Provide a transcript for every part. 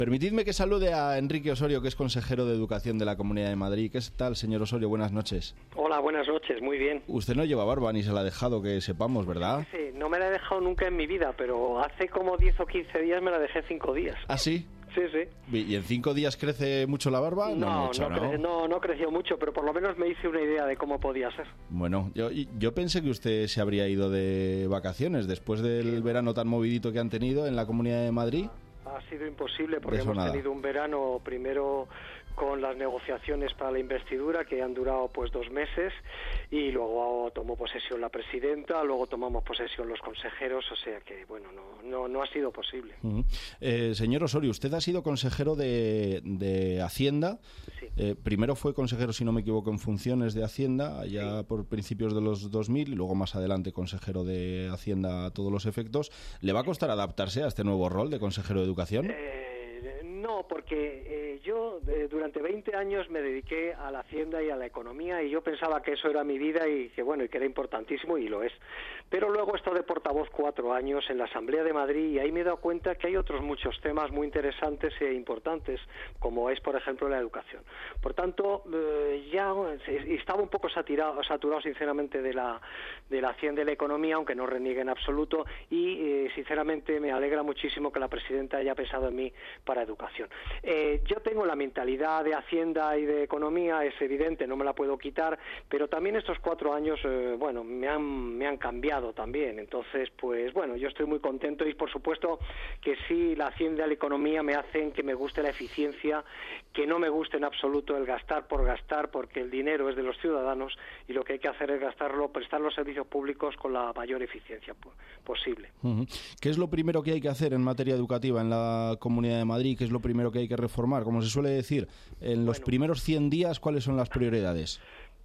Permitidme que salude a Enrique Osorio, que es consejero de Educación de la Comunidad de Madrid. ¿Qué tal, señor Osorio? Buenas noches. Hola, buenas noches, muy bien. Usted no lleva barba ni se la ha dejado, que sepamos, ¿verdad? Sí, no me la he dejado nunca en mi vida, pero hace como 10 o 15 días me la dejé 5 días. ¿Ah, sí? Sí, sí. ¿Y en 5 días crece mucho la barba? No creció mucho, pero por lo menos me hice una idea de cómo podía ser. Bueno, yo pensé que usted se habría ido de vacaciones después del verano tan movidito que han tenido en la Comunidad de Madrid. Ha sido imposible porque hemos tenido un verano primero con las negociaciones para la investidura que han durado pues 2 meses y luego tomó posesión la presidenta, luego tomamos posesión los consejeros, o sea que bueno, no ha sido posible. Señor Osorio, usted ha sido consejero de Hacienda. Sí. Primero fue consejero, si no me equivoco, en funciones de Hacienda allá por principios de los 2000 y luego más adelante consejero de Hacienda a todos los efectos. ¿Le va a costar adaptarse a este nuevo rol de consejero de Educación? No, porque yo durante 20 años me dediqué a la hacienda y a la economía y yo pensaba que eso era mi vida y que bueno, y que era importantísimo y lo es. Pero luego he estado de portavoz 4 años en la Asamblea de Madrid y ahí me he dado cuenta que hay otros muchos temas muy interesantes e importantes, como es por ejemplo la educación. Por tanto, ya estaba un poco saturado sinceramente de la hacienda y la economía, aunque no reniegue en absoluto, y sinceramente me alegra muchísimo que la presidenta haya pensado en mí para educación. Yo tengo la mentalidad de Hacienda y de Economía, es evidente, no me la puedo quitar, pero también estos 4 años, bueno, me han cambiado también. Entonces, pues bueno, yo estoy muy contento y por supuesto que sí, la Hacienda y la Economía me hacen que me guste la eficiencia, que no me guste en absoluto el gastar por gastar, porque el dinero es de los ciudadanos y lo que hay que hacer es gastarlo, prestar los servicios públicos con la mayor eficiencia posible. ¿Qué es lo primero que hay que hacer en materia educativa en la Comunidad de Madrid? ¿Qué es lo primero que hay que reformar? Como se suele decir, en los primeros 100 días, ¿cuáles son las prioridades?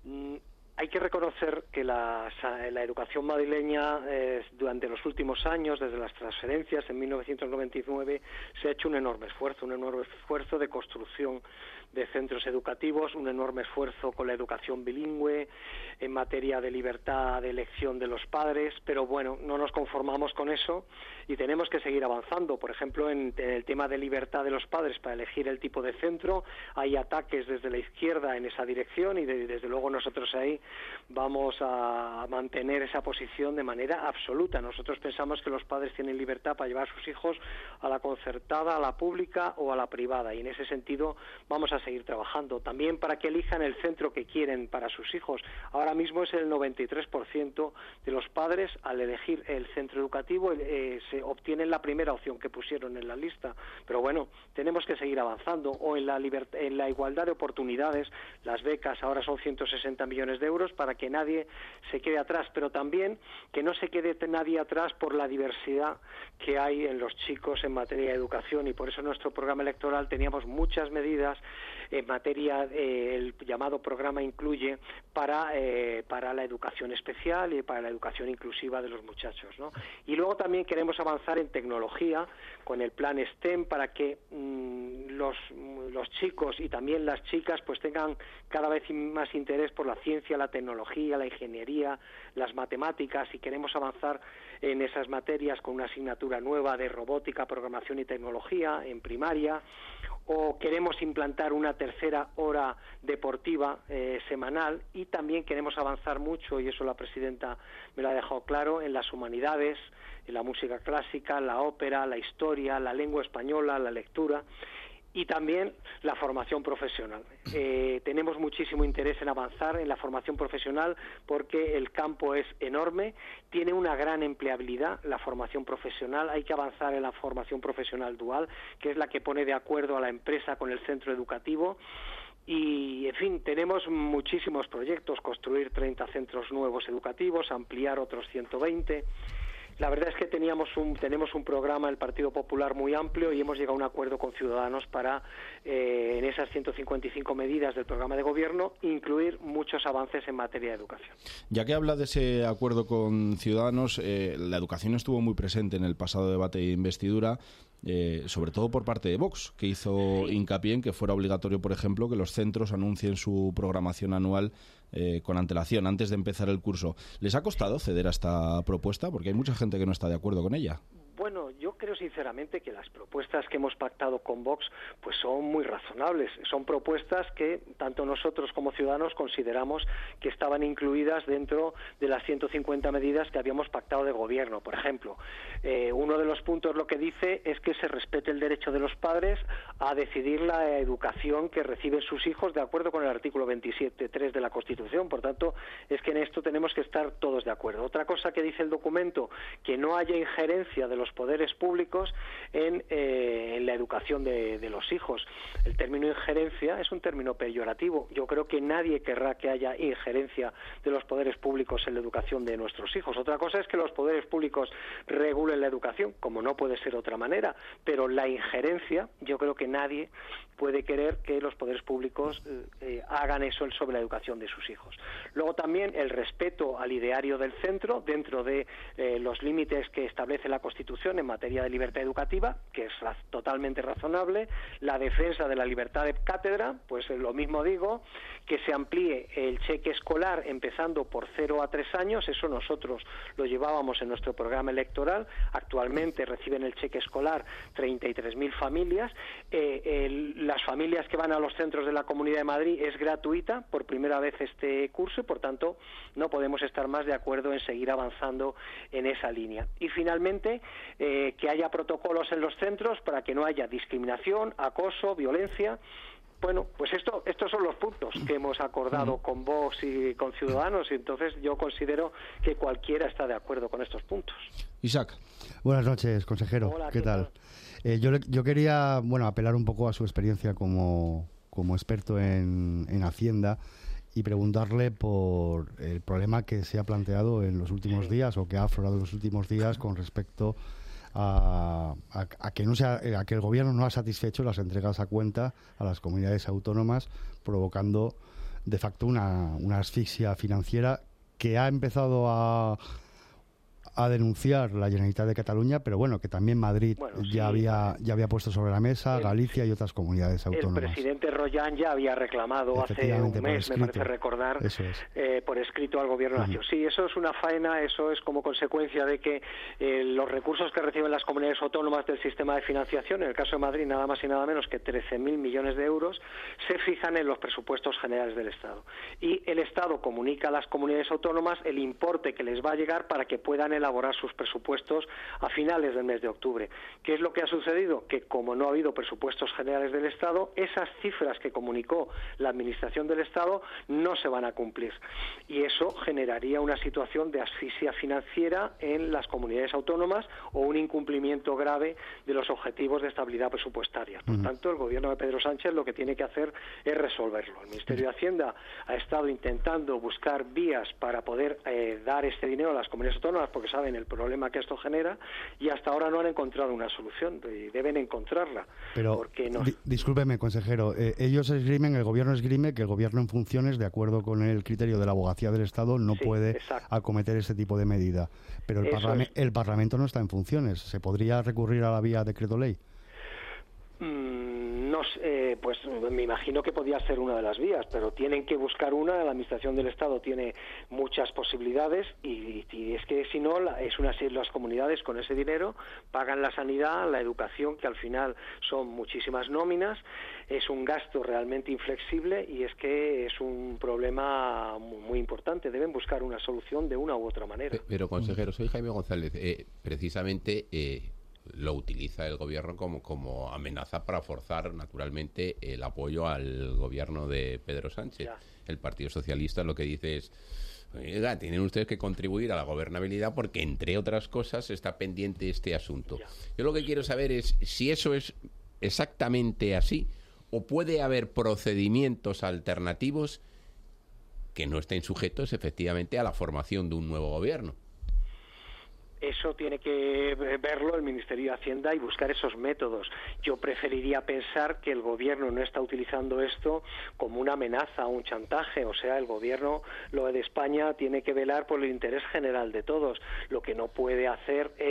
Hay que reconocer que la educación madrileña durante los últimos años, desde las transferencias en 1999, se ha hecho un enorme esfuerzo de construcción de centros educativos, un enorme esfuerzo con la educación bilingüe, en materia de libertad de elección de los padres, pero bueno, no nos conformamos con eso y tenemos que seguir avanzando. Por ejemplo, en el tema de libertad de los padres para elegir el tipo de centro, hay ataques desde la izquierda en esa dirección y desde luego nosotros ahí vamos a mantener esa posición de manera absoluta. Nosotros pensamos que los padres tienen libertad para llevar a sus hijos a la concertada, a la pública o a la privada, y en ese sentido vamos a seguir trabajando. También para que elijan el centro que quieren para sus hijos. Ahora mismo es el 93% de los padres, al elegir el centro educativo, se obtienen la primera opción que pusieron en la lista. Pero bueno, tenemos que seguir avanzando. O en la igualdad de oportunidades, las becas ahora son 160 millones de euros para que nadie se quede atrás, pero también que no se quede nadie atrás por la diversidad que hay en los chicos en materia de educación, y por eso en nuestro programa electoral teníamos muchas medidas en materia, el llamado programa Incluye, para la educación especial y para la educación inclusiva de los muchachos, ¿no? Y luego también queremos avanzar en tecnología con el plan STEM para que los chicos y también las chicas pues tengan cada vez más interés por la ciencia, la tecnología, la ingeniería, las matemáticas, y queremos avanzar en esas materias con una asignatura nueva de robótica, programación y tecnología en primaria, o queremos implantar una tercera hora deportiva semanal, y también queremos avanzar mucho, y eso la presidenta me lo ha dejado claro, en las humanidades, en la música clásica, la ópera, la historia, la lengua española, la lectura, y también la formación profesional. Tenemos muchísimo interés en avanzar en la formación profesional porque el campo es enorme, tiene una gran empleabilidad la formación profesional. Hay que avanzar en la formación profesional dual, que es la que pone de acuerdo a la empresa con el centro educativo. Y, en fin, tenemos muchísimos proyectos: construir 30 centros nuevos educativos, ampliar otros 120... La verdad es que tenemos un programa del Partido Popular muy amplio y hemos llegado a un acuerdo con Ciudadanos para, en esas 155 medidas del programa de gobierno, incluir muchos avances en materia de educación. Ya que habla de ese acuerdo con Ciudadanos, la educación estuvo muy presente en el pasado debate de investidura, sobre todo por parte de Vox, que hizo hincapié en que fuera obligatorio, por ejemplo, que los centros anuncien su programación anual con antelación, antes de empezar el curso. ¿Les ha costado ceder a esta propuesta? Porque hay mucha gente que no está de acuerdo con ella. Bueno, yo creo sinceramente que las propuestas que hemos pactado con Vox pues son muy razonables. Son propuestas que tanto nosotros como Ciudadanos consideramos que estaban incluidas dentro de las 150 medidas que habíamos pactado de gobierno. Por ejemplo, uno de los puntos lo que dice es que se respete el derecho de los padres a decidir la educación que reciben sus hijos de acuerdo con el artículo 27.3 de la Constitución. Por tanto, es que en esto tenemos que estar todos de acuerdo. Otra cosa que dice el documento, que no haya injerencia de los poderes públicos en la educación de los hijos. El término injerencia es un término peyorativo. Yo creo que nadie querrá que haya injerencia de los poderes públicos en la educación de nuestros hijos. Otra cosa es que los poderes públicos regulen la educación, como no puede ser de otra manera, pero la injerencia, yo creo que nadie puede querer que los poderes públicos hagan eso sobre la educación de sus hijos. Luego también el respeto al ideario del centro dentro de los límites que establece la Constitución en materia de libertad educativa, que es totalmente razonable. La defensa de la libertad de cátedra, pues lo mismo digo, que se amplíe el cheque escolar empezando por 0 a 3 años, eso nosotros lo llevábamos en nuestro programa electoral. Actualmente reciben el cheque escolar 33.000 familias. Las familias que van a los centros de la Comunidad de Madrid es gratuita por primera vez este curso y por tanto no podemos estar más de acuerdo en seguir avanzando en esa línea. Y finalmente que haya protocolos en los centros para que no haya discriminación, acoso, violencia. Bueno, pues estos son los puntos que hemos acordado con Vox y con Ciudadanos, y entonces yo considero que cualquiera está de acuerdo con estos puntos. Isaac. Buenas noches, consejero. Hola, ¿Qué tal? Yo quería, apelar un poco a su experiencia como experto en Hacienda y preguntarle por el problema que se ha planteado en los últimos días o que ha aflorado en los últimos días con respecto a que el gobierno no ha satisfecho las entregas a cuenta a las comunidades autónomas, provocando de facto una asfixia financiera que ha empezado a denunciar la Generalitat de Cataluña, pero bueno, que también Madrid ya había puesto sobre la mesa, Galicia y otras comunidades autónomas. El presidente Royán ya había reclamado hace un mes, me parece recordar, por escrito al Gobierno nacional. Sí, eso es una faena, eso es como consecuencia de que los recursos que reciben las comunidades autónomas del sistema de financiación, en el caso de Madrid nada más y nada menos que 13.000 millones de euros, se fijan en los presupuestos generales del Estado. Y el Estado comunica a las comunidades autónomas el importe que les va a llegar para que puedan elaborar sus presupuestos a finales del mes de octubre. ¿Qué es lo que ha sucedido? Que como no ha habido presupuestos generales del Estado, esas cifras que comunicó la Administración del Estado no se van a cumplir. Y eso generaría una situación de asfixia financiera en las comunidades autónomas o un incumplimiento grave de los objetivos de estabilidad presupuestaria. Por tanto, el Gobierno de Pedro Sánchez lo que tiene que hacer es resolverlo. El Ministerio de Hacienda ha estado intentando buscar vías para poder dar este dinero a las comunidades autónomas porque saben el problema que esto genera y hasta ahora no han encontrado una solución y deben encontrarla. Pero, porque no... discúlpeme, consejero, el gobierno esgrime que el gobierno en funciones, de acuerdo con el criterio de la abogacía del Estado, no puede acometer ese tipo de medida. Pero el Parlamento no está en funciones. ¿Se podría recurrir a la vía decreto ley? No sé, pues me imagino que podría ser una de las vías, pero tienen que buscar una. La Administración del Estado tiene muchas posibilidades y es que si no, las comunidades con ese dinero pagan la sanidad, la educación, que al final son muchísimas nóminas, es un gasto realmente inflexible y es que es un problema muy importante. Deben buscar una solución de una u otra manera. Pero consejero, soy Jaime González. Precisamente lo utiliza el gobierno como amenaza para forzar naturalmente el apoyo al gobierno de Pedro Sánchez. Ya. El Partido Socialista lo que dice es: oiga, tienen ustedes que contribuir a la gobernabilidad porque, entre otras cosas, está pendiente este asunto. Ya. Yo lo que quiero saber es si eso es exactamente así o puede haber procedimientos alternativos que no estén sujetos efectivamente a la formación de un nuevo gobierno. Eso tiene que verlo el Ministerio de Hacienda y buscar esos métodos. Yo preferiría pensar que el gobierno no está utilizando esto como una amenaza o un chantaje. O sea, el gobierno, lo de España, tiene que velar por el interés general de todos. Lo que no puede hacer es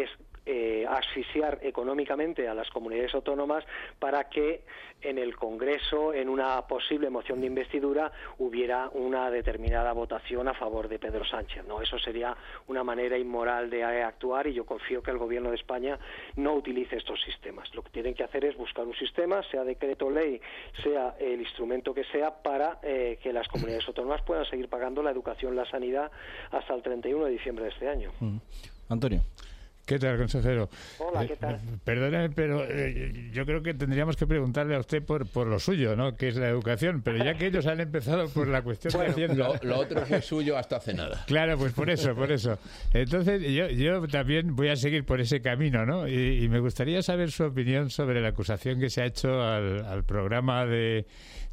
asfixiar económicamente a las comunidades autónomas para que en el Congreso, en una posible moción de investidura, hubiera una determinada votación a favor de Pedro Sánchez, ¿no? Eso sería una manera inmoral de actuar, y yo confío que el Gobierno de España no utilice estos sistemas. Lo que tienen que hacer es buscar un sistema, sea decreto ley, sea el instrumento que sea, para que las comunidades autónomas puedan seguir pagando la educación, la sanidad hasta el 31 de diciembre de este año. Antonio. ¿Qué tal, consejero? Hola, ¿qué tal? Perdóneme, pero yo creo que tendríamos que preguntarle a usted por lo suyo, ¿no? Que es la educación, pero ya que ellos han empezado por la cuestión de Hacienda... Lo otro fue suyo hasta hace nada. Claro, pues por eso. Entonces, yo también voy a seguir por ese camino, ¿no? Y me gustaría saber su opinión sobre la acusación que se ha hecho al programa del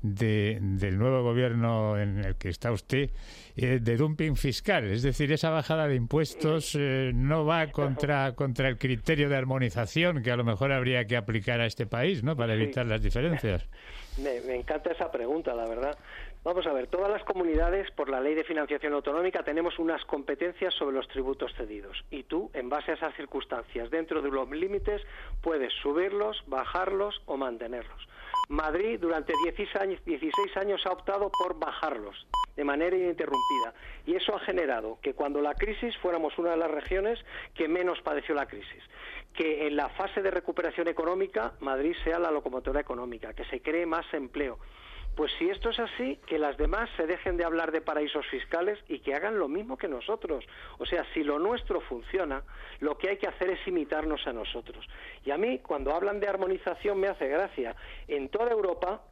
nuevo gobierno en el que está usted, de dumping fiscal. Es decir, esa bajada de impuestos no va contra el criterio de armonización que a lo mejor habría que aplicar a este país, ¿no? Para evitar las diferencias. Me encanta esa pregunta, la verdad. Vamos a ver, todas las comunidades, por la Ley de Financiación Autonómica, tenemos unas competencias sobre los tributos cedidos. Y tú, en base a esas circunstancias, dentro de los límites, puedes subirlos, bajarlos o mantenerlos. Madrid durante 16 años ha optado por bajarlos de manera ininterrumpida, y eso ha generado que cuando la crisis fuéramos una de las regiones que menos padeció la crisis, que en la fase de recuperación económica Madrid sea la locomotora económica, que se cree más empleo. Pues si esto es así, que las demás se dejen de hablar de paraísos fiscales y que hagan lo mismo que nosotros. O sea, si lo nuestro funciona, lo que hay que hacer es imitarnos a nosotros. Y a mí, cuando hablan de armonización, me hace gracia. En toda Europa,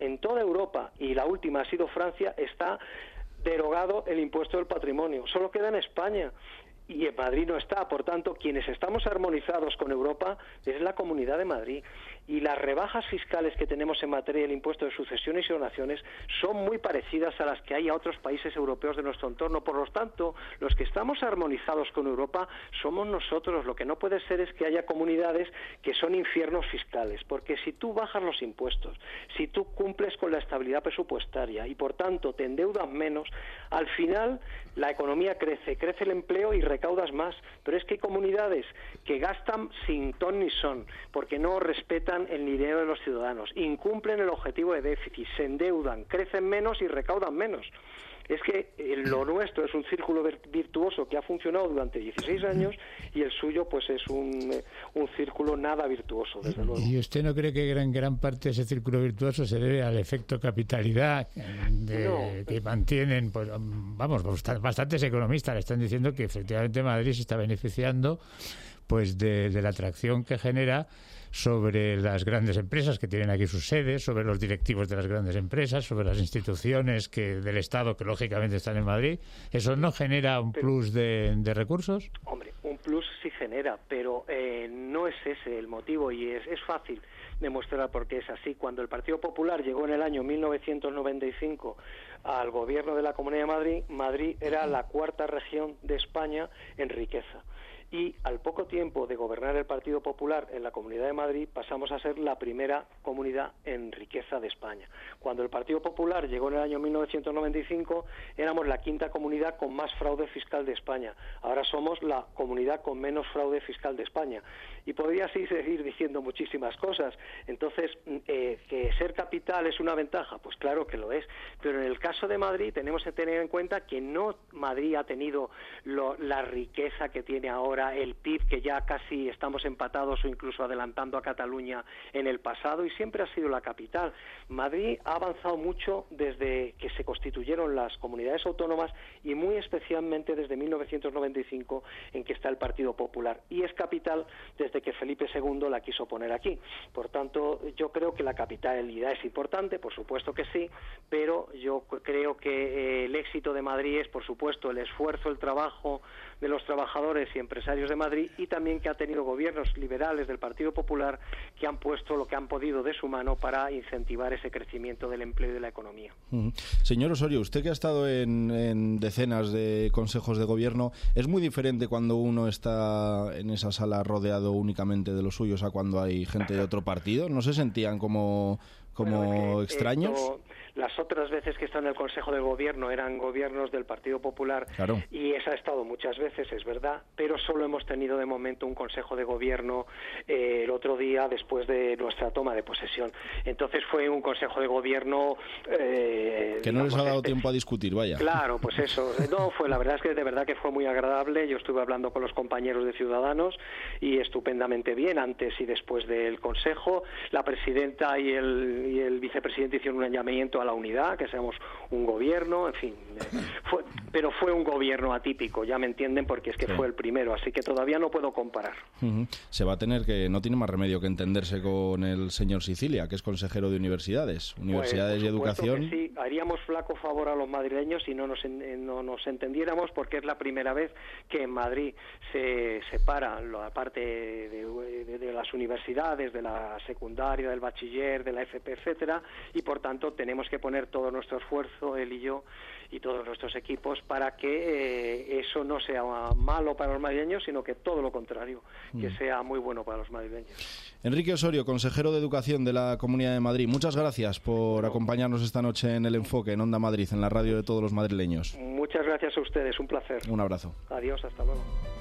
y la última ha sido Francia, está derogado el impuesto del patrimonio. Solo queda en España. Y en Madrid no está. Por tanto, quienes estamos armonizados con Europa es la Comunidad de Madrid. Y las rebajas fiscales que tenemos en materia del impuesto de sucesiones y donaciones son muy parecidas a las que hay a otros países europeos de nuestro entorno. Por lo tanto, los que estamos armonizados con Europa somos nosotros. Lo que no puede ser es que haya comunidades que son infiernos fiscales, porque si tú bajas los impuestos, si tú cumples con la estabilidad presupuestaria y por tanto te endeudas menos, al final la economía crece el empleo y recaudas más. Pero es que hay comunidades que gastan sin ton ni son, porque no respetan el dinero de los ciudadanos, incumplen el objetivo de déficit, se endeudan, crecen menos y recaudan menos. Es que lo nuestro es un círculo virtuoso que ha funcionado durante 16 años y el suyo pues es un círculo nada virtuoso, desde luego. ¿Y usted no cree que en gran parte ese círculo virtuoso se debe al efecto capitalidad que mantienen? Pues, vamos, bastantes economistas le están diciendo que efectivamente Madrid se está beneficiando pues de la atracción que genera sobre las grandes empresas que tienen aquí sus sedes, sobre los directivos de las grandes empresas, sobre las instituciones del Estado que lógicamente están en Madrid. ¿Eso no genera un plus de recursos? Hombre, un plus sí genera, pero no es ese el motivo, y es fácil demostrar por qué es así. Cuando el Partido Popular llegó en el año 1995 al gobierno de la Comunidad de Madrid, Madrid era la cuarta región de España en riqueza. Y al poco tiempo de gobernar el Partido Popular en la Comunidad de Madrid pasamos a ser la primera comunidad en riqueza de España. Cuando el Partido Popular llegó en el año 1995 éramos la quinta comunidad con más fraude fiscal de España. Ahora somos la comunidad con menos fraude fiscal de España. Y podría así seguir diciendo muchísimas cosas. Entonces, ¿que ser capital es una ventaja? Pues claro que lo es. Pero en el caso de Madrid tenemos que tener en cuenta que no Madrid ha tenido la riqueza que tiene ahora, el PIB, que ya casi estamos empatados o incluso adelantando a Cataluña en el pasado, y siempre ha sido la capital. Madrid ha avanzado mucho desde que se constituyeron las comunidades autónomas y muy especialmente desde 1995 en que está el Partido Popular, y es capital desde que Felipe II la quiso poner aquí. Por tanto, yo creo que la capitalidad es importante, por supuesto que sí, pero yo creo que el éxito de Madrid es, por supuesto, el esfuerzo, el trabajo de los trabajadores y empresarios de Madrid, y también que ha tenido gobiernos liberales del Partido Popular que han puesto lo que han podido de su mano para incentivar ese crecimiento del empleo y de la economía. Señor Osorio, usted que ha estado en decenas de consejos de gobierno, ¿es muy diferente cuando uno está en esa sala rodeado únicamente de los suyos a cuando hay gente de otro partido? ¿No se sentían como extraños? Las otras veces que he estado en el Consejo de Gobierno eran gobiernos del Partido Popular, claro. Y esa ha estado muchas veces, es verdad, pero solo hemos tenido de momento un Consejo de Gobierno el otro día después de nuestra toma de posesión. Entonces fue un Consejo de Gobierno... que no les ha dado tiempo a discutir, vaya. Claro, pues eso. No, la verdad es que de verdad que fue muy agradable. Yo estuve hablando con los compañeros de Ciudadanos y estupendamente bien antes y después del Consejo. La presidenta y el vicepresidente hicieron un llamamiento a la unidad, que seamos un gobierno, en fin. Pero fue un gobierno atípico, ya me entienden, porque es que fue el primero, así que todavía no puedo comparar. Se va a tener que, no tiene más remedio que entenderse con el señor Sicilia, que es consejero de universidades y educación. Sí, haríamos flaco favor a los madrileños si no nos entendiéramos, porque es la primera vez que en Madrid se separa la parte de las universidades, de la secundaria, del bachiller, de la FP, etcétera, y por tanto tenemos que poner todo nuestro esfuerzo, él y yo, y todos nuestros equipos, para que eso no sea malo para los madrileños, sino que todo lo contrario, que sea muy bueno para los madrileños. Enrique Osorio, consejero de Educación de la Comunidad de Madrid, muchas gracias por acompañarnos esta noche en El Enfoque, en Onda Madrid, en la radio de todos los madrileños. Muchas gracias a ustedes, un placer. Un abrazo. Adiós, hasta luego.